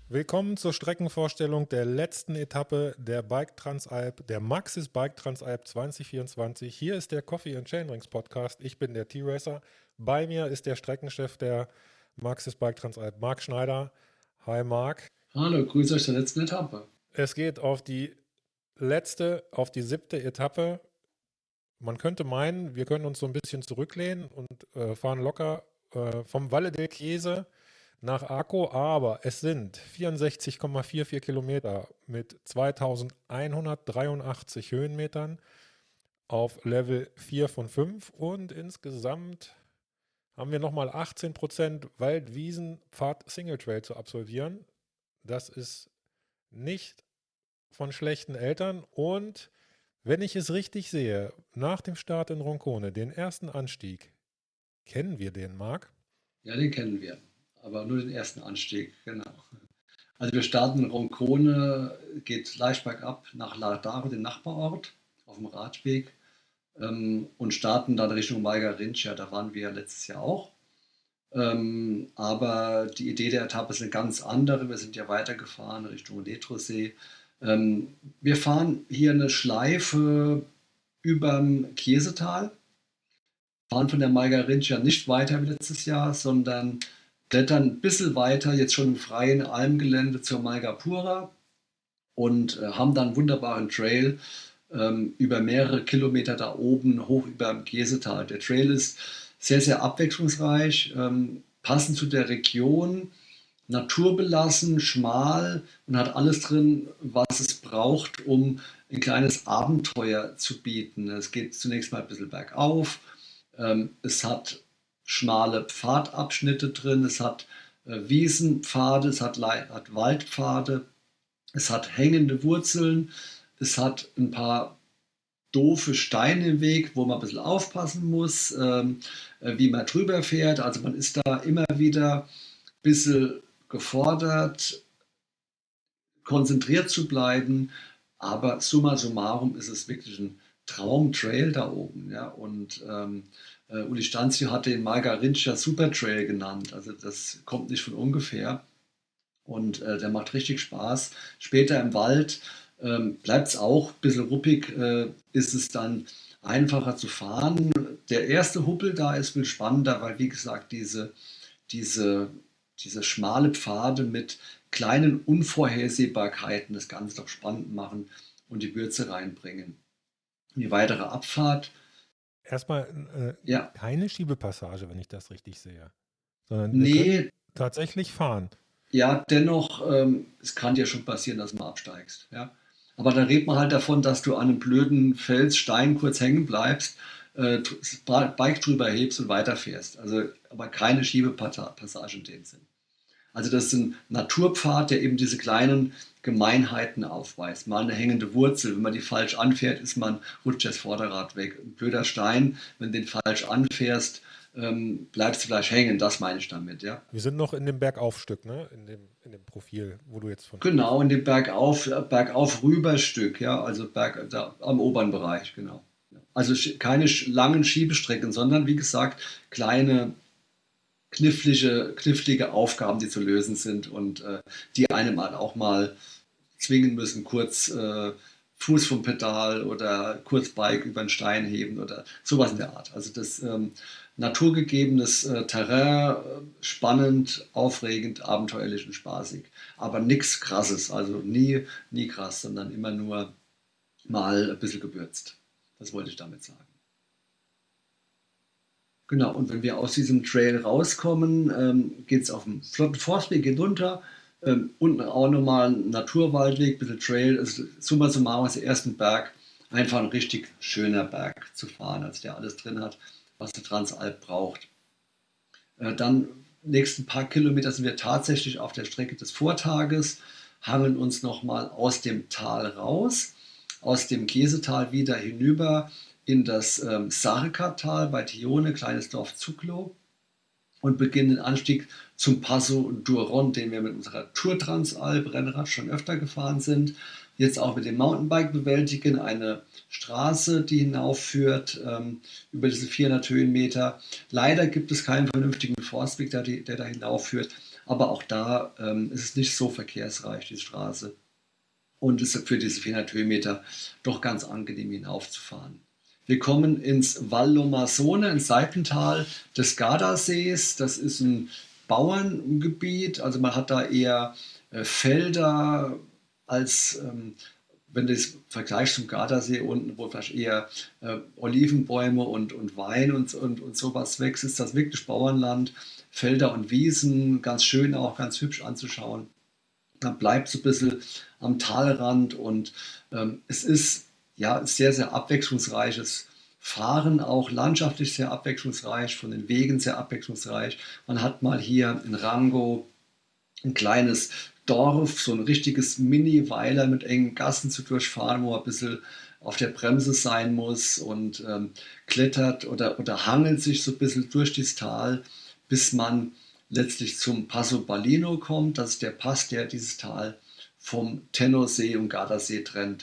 Willkommen zur Streckenvorstellung der letzten Etappe der Bike Transalp, der Maxis Bike Transalp 2024. Hier ist der Coffee and Chainrings Podcast. Ich bin der T-Racer. Bei mir ist der Streckenchef der Maxis Bike Transalp, Marc Schneider. Hi Marc. Hallo, grüße euch zur letzten Etappe. Es geht auf die siebte Etappe. Man könnte meinen, wir können uns so ein bisschen zurücklehnen und fahren locker vom Valle del Chiese nach Arco, aber es sind 64,44 Kilometer mit 2183 Höhenmetern auf Level 4 von 5 und insgesamt haben wir nochmal 18% Wald-Wiesen-Pfad Single Trail zu absolvieren. Das ist nicht von schlechten Eltern und wenn ich es richtig sehe, nach dem Start in Roncone, den ersten Anstieg, kennen wir den, Marc? Ja, den kennen wir, aber nur den ersten Anstieg, genau. Also wir starten in Roncone, geht leicht bergab nach Lardaro, den Nachbarort, auf dem Radweg und starten dann Richtung Malgarincha, da waren wir letztes Jahr auch. Aber die Idee der Etappe ist eine ganz andere. Wir sind ja weitergefahren Richtung Letrosee. Wir fahren hier eine Schleife überm Chiesetal, fahren von der Malgarincha nicht weiter wie letztes Jahr, sondern klettern ein bisschen weiter, jetzt schon im freien Almgelände zur Malgapura und haben dann einen wunderbaren Trail über mehrere Kilometer da oben hoch über dem Chiesetal. Der Trail ist sehr, sehr abwechslungsreich, passend zu der Region, naturbelassen, schmal und hat alles drin, was es braucht, um ein kleines Abenteuer zu bieten. Es geht zunächst mal ein bisschen bergauf. Es hat schmale Pfadabschnitte drin, es hat Wiesenpfade, es hat Waldpfade, es hat hängende Wurzeln, es hat ein paar doofe Steine im Weg, wo man ein bisschen aufpassen muss, wie man drüber fährt. Also man ist da immer wieder ein bisschen gefordert, konzentriert zu bleiben, aber summa summarum ist es wirklich ein Traumtrail da oben. Ja? Und Uli Stanzio hat den Margarincha Super Trail genannt, also das kommt nicht von ungefähr und der macht richtig Spaß. Später im Wald bleibt es auch ein bisschen ruppig, ist es dann einfacher zu fahren. Der erste Hubbel da ist viel spannender, weil wie gesagt diese, diese schmale Pfade mit kleinen Unvorhersehbarkeiten das Ganze doch spannend machen und die Würze reinbringen. Die weitere Abfahrt. Erstmal Ja, keine Schiebepassage, wenn ich das richtig sehe, sondern wir können nee, tatsächlich fahren. ja, dennoch, es kann dir schon passieren, dass du mal absteigst. Ja? Aber da redet man halt davon, dass du an einem blöden Felsstein kurz hängen bleibst, das Bike drüber hebst und weiterfährst. Also, aber keine Schiebepassage in dem Sinn. Also das ist ein Naturpfad, der eben diese kleinen Gemeinheiten aufweist. Mal eine hängende Wurzel, wenn man die falsch anfährt, rutscht das Vorderrad weg. Ein blöder Stein, wenn du den falsch anfährst, bleibst du vielleicht hängen. Das meine ich damit, ja. Wir sind noch in dem Bergaufstück, ne? In dem Profil, wo du jetzt von sprichst. Genau, in dem bergauf Rüberstück, ja, also da, am oberen Bereich, genau. Also keine langen Schiebestrecken, sondern wie gesagt, kleine knifflige Aufgaben, die zu lösen sind und die einem halt auch mal zwingen müssen, kurz Fuß vom Pedal oder kurz Bike über einen Stein heben oder sowas in der Art. Also das naturgegebenes Terrain, spannend, aufregend, abenteuerlich und spaßig. Aber nichts Krasses, also nie krass, sondern immer nur mal ein bisschen gewürzt. Das wollte ich damit sagen. Genau, und wenn wir aus diesem Trail rauskommen, geht es auf dem flotten Forstweg hinunter. Unten auch nochmal ein Naturwaldweg, ein bisschen Trail. Also, summa summarum ist der erste Berg einfach ein richtig schöner Berg zu fahren, also der alles drin hat, was der Transalp braucht. Dann nächsten paar Kilometer sind wir tatsächlich auf der Strecke des Vortages, hangeln uns nochmal aus dem Tal raus, aus dem Käsetal wieder hinüber in das Sarka-Tal bei Tione, kleines Dorf Zuklo. und beginnen den Anstieg zum Passo Duron, den wir mit unserer Tour Transalp Rennrad schon öfter gefahren sind. Jetzt auch mit dem Mountainbike bewältigen, eine Straße, die hinaufführt über diese 400 Höhenmeter. Leider gibt es keinen vernünftigen Forstweg, der da hinaufführt, aber auch da ist es nicht so verkehrsreich, die Straße. Und es ist für diese 400 Höhenmeter doch ganz angenehm hinaufzufahren. Wir kommen ins Val Lomassone, ins Seitental des Gardasees. Das ist ein Bauerngebiet, also man hat da eher Felder als, wenn du das vergleichst zum Gardasee unten, wo vielleicht eher Olivenbäume und Wein und sowas wächst, ist das wirklich Bauernland, Felder und Wiesen, ganz schön auch, ganz hübsch anzuschauen. Man bleibt so ein bisschen am Talrand und es ist ja sehr, sehr abwechslungsreiches Fahren, auch landschaftlich sehr abwechslungsreich, von den Wegen sehr abwechslungsreich. Man hat mal hier in Rango ein kleines Dorf, so ein richtiges Mini-Weiler mit engen Gassen zu durchfahren, wo man ein bisschen auf der Bremse sein muss und klettert oder hangelt sich so ein bisschen durch das Tal, bis man letztlich zum Passo Ballino kommt. Das ist der Pass, der dieses Tal vom Tennosee und Gardasee trennt.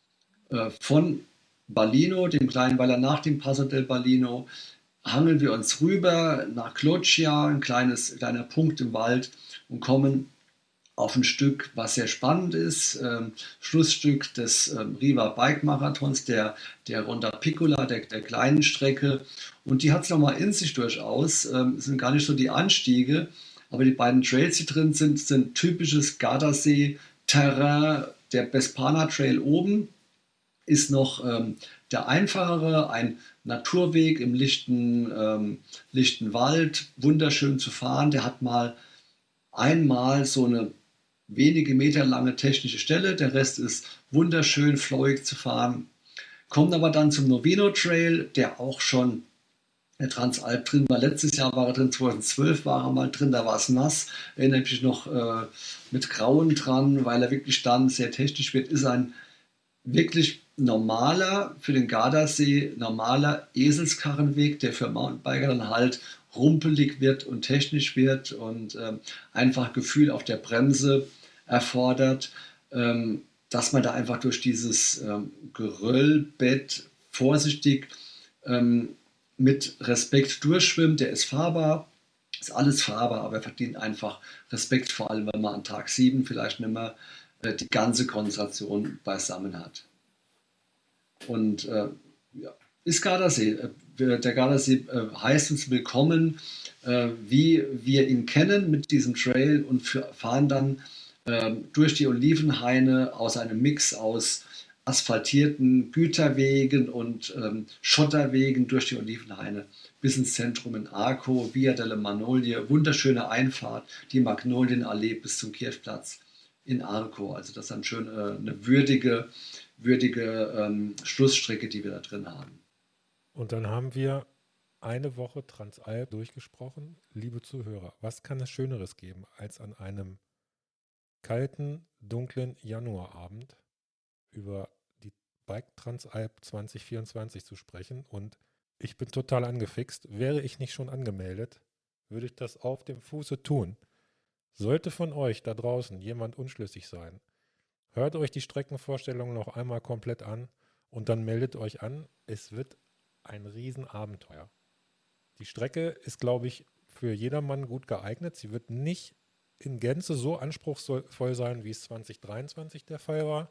Von Ballino, dem kleinen Weiler nach dem Passo del Ballino, hangeln wir uns rüber nach Cloccia, kleiner Punkt im Wald, und kommen auf ein Stück, was sehr spannend ist, Schlussstück des Riva Bike Marathons, der Ronda Piccola, der kleinen Strecke. Und die hat es nochmal in sich durchaus. Es sind gar nicht so die Anstiege, aber die beiden Trails, die drin sind typisches Gardasee-Terrain. Der Bespana Trail oben ist noch der einfachere, ein Naturweg im lichten Wald, wunderschön zu fahren. Der hat mal einmal so eine wenige Meter lange technische Stelle, der Rest ist wunderschön flowig zu fahren. Kommt aber dann zum Novino Trail, der auch schon der Transalp drin war. Letztes Jahr war er drin, 2012 war er mal drin, da war es nass. Erinnere mich noch mit Grauen dran, weil er wirklich dann sehr technisch wird. Ist ein wirklich normaler, für den Gardasee, normaler Eselskarrenweg, der für Mountainbiker dann halt rumpelig wird und technisch wird und einfach Gefühl auf der Bremse erfordert, dass man da einfach durch dieses Geröllbett vorsichtig mit Respekt durchschwimmt. Der ist fahrbar, ist alles fahrbar, aber er verdient einfach Respekt, vor allem wenn man an Tag 7 vielleicht nicht mehr die ganze Konzentration beisammen hat. Und ja, ist Gardasee. Der Gardasee heißt uns willkommen, wie wir ihn kennen mit diesem Trail, und fahren dann durch die Olivenhaine aus einem Mix aus asphaltierten Güterwegen und Schotterwegen durch die Olivenhaine bis ins Zentrum in Arco, Via delle Magnolie, wunderschöne Einfahrt, die Magnolienallee bis zum Kirchplatz in Arco. Also das ist dann schön eine würdige Schlussstrecke, die wir da drin haben. Und dann haben wir eine Woche Transalp durchgesprochen. Liebe Zuhörer, was kann es Schöneres geben, als an einem kalten, dunklen Januarabend über die Bike Transalp 2024 zu sprechen? Und ich bin total angefixt. Wäre ich nicht schon angemeldet, würde ich das auf dem Fuße tun. Sollte von euch da draußen jemand unschlüssig sein, hört euch die Streckenvorstellung noch einmal komplett an und dann meldet euch an. Es wird ein Riesenabenteuer. Die Strecke ist, glaube ich, für jedermann gut geeignet. Sie wird nicht in Gänze so anspruchsvoll sein, wie es 2023 der Fall war.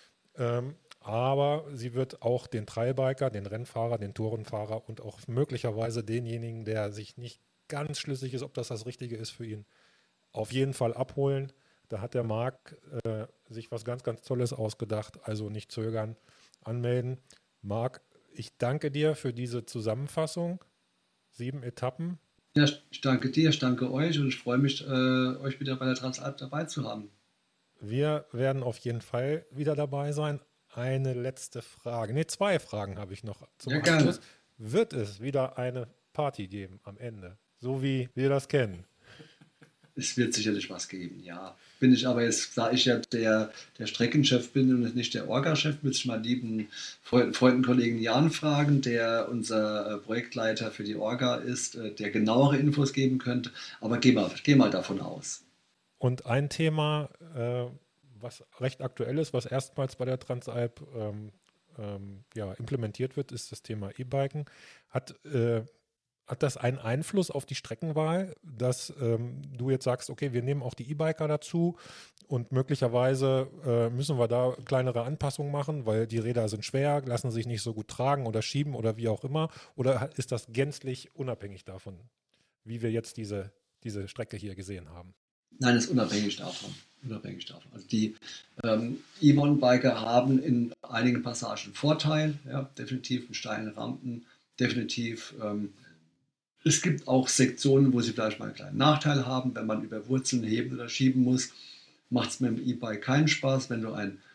Aber sie wird auch den Trailbiker, den Rennfahrer, den Tourenfahrer und auch möglicherweise denjenigen, der sich nicht ganz schlüssig ist, ob das Richtige ist für ihn, auf jeden Fall abholen. Da hat der Marc sich was ganz, ganz Tolles ausgedacht. Also nicht zögern, anmelden. Marc, ich danke dir für diese Zusammenfassung. 7 Etappen. Ja, ich danke dir, ich danke euch und ich freue mich, euch wieder bei der Transalp dabei zu haben. Wir werden auf jeden Fall wieder dabei sein. Eine letzte Frage. Ne, 2 Fragen habe ich noch zum Abschluss. Gerne. Wird es wieder eine Party geben am Ende? So wie wir das kennen? Es wird sicherlich was geben, ja. Bin ich aber jetzt, da ich ja der Streckenchef bin und nicht der Orga-Chef, müsste ich mal lieben Freund und Kollegen Jan fragen, der unser Projektleiter für die Orga ist, der genauere Infos geben könnte. Aber geh mal davon aus. Und ein Thema, was recht aktuell ist, was erstmals bei der Transalp ja, implementiert wird, ist das Thema E-Biken. Hat das einen Einfluss auf die Streckenwahl, dass du jetzt sagst, okay, wir nehmen auch die E-Biker dazu und möglicherweise müssen wir da kleinere Anpassungen machen, weil die Räder sind schwer, lassen sich nicht so gut tragen oder schieben oder wie auch immer? Oder ist das gänzlich unabhängig davon, wie wir jetzt diese Strecke hier gesehen haben? Nein, ist unabhängig davon. Unabhängig davon. Also die E-Mountainbiker haben in einigen Passagen Vorteil, ja, definitiv in steilen Rampen, definitiv. Es gibt auch Sektionen, wo sie vielleicht mal einen kleinen Nachteil haben, wenn man über Wurzeln heben oder schieben muss, macht es mit dem E-Bike keinen Spaß. Wenn du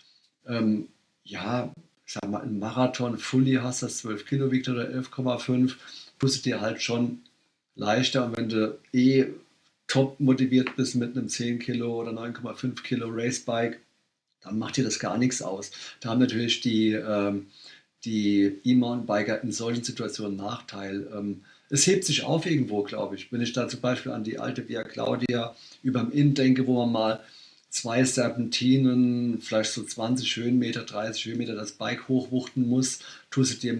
ja, ich sag mal, einen Marathon Fully hast, das 12 Kilo wiegt oder 11,5, tust du dir halt schon leichter. Und wenn du top motiviert bist mit einem 10 Kilo oder 9,5 Kilo Racebike, dann macht dir das gar nichts aus. Da haben natürlich die E-Mountainbiker in solchen Situationen Nachteil. Es hebt sich auf irgendwo, glaube ich. Wenn ich da zum Beispiel an die alte Via Claudia über dem Inn denke, wo man mal 2 Serpentinen, vielleicht so 20 Höhenmeter, 30 Höhenmeter das Bike hochwuchten muss, tust du dir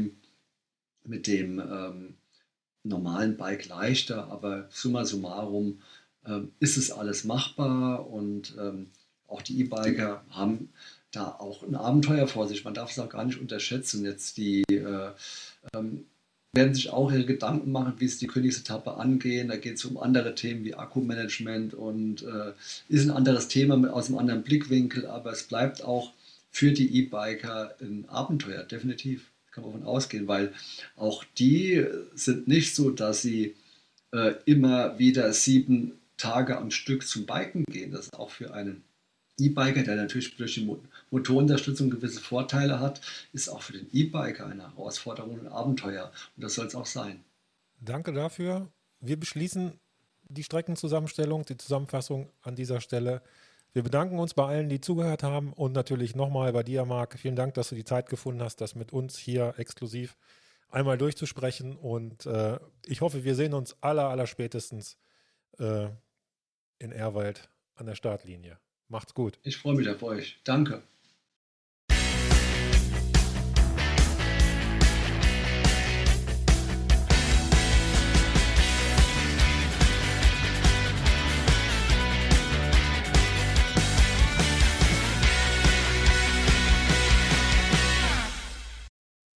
mit dem normalen Bike leichter, aber summa summarum ist es alles machbar und auch die E-Biker haben da auch ein Abenteuer vor sich. Man darf es auch gar nicht unterschätzen. Jetzt die werden sich auch ihre Gedanken machen, wie es die Königsetappe angehen. Da geht es um andere Themen wie Akkumanagement und ist ein anderes Thema aus einem anderen Blickwinkel, aber es bleibt auch für die E-Biker ein Abenteuer, definitiv. Kann man davon ausgehen, weil auch die sind nicht so, dass sie immer wieder 7 Tage am Stück zum Biken gehen. Das ist auch für einen E-Biker, der natürlich durch die Motorunterstützung gewisse Vorteile hat, ist auch für den E-Biker eine Herausforderung und ein Abenteuer. Und das soll es auch sein. Danke dafür. Wir beschließen die Streckenzusammenstellung, die Zusammenfassung an dieser Stelle. Wir bedanken uns bei allen, die zugehört haben und natürlich nochmal bei dir, Marc. Vielen Dank, dass du die Zeit gefunden hast, das mit uns hier exklusiv einmal durchzusprechen. Und ich hoffe, wir sehen uns aller spätestens in Ehrwald an der Startlinie. Macht's gut. Ich freue mich auf euch. Danke.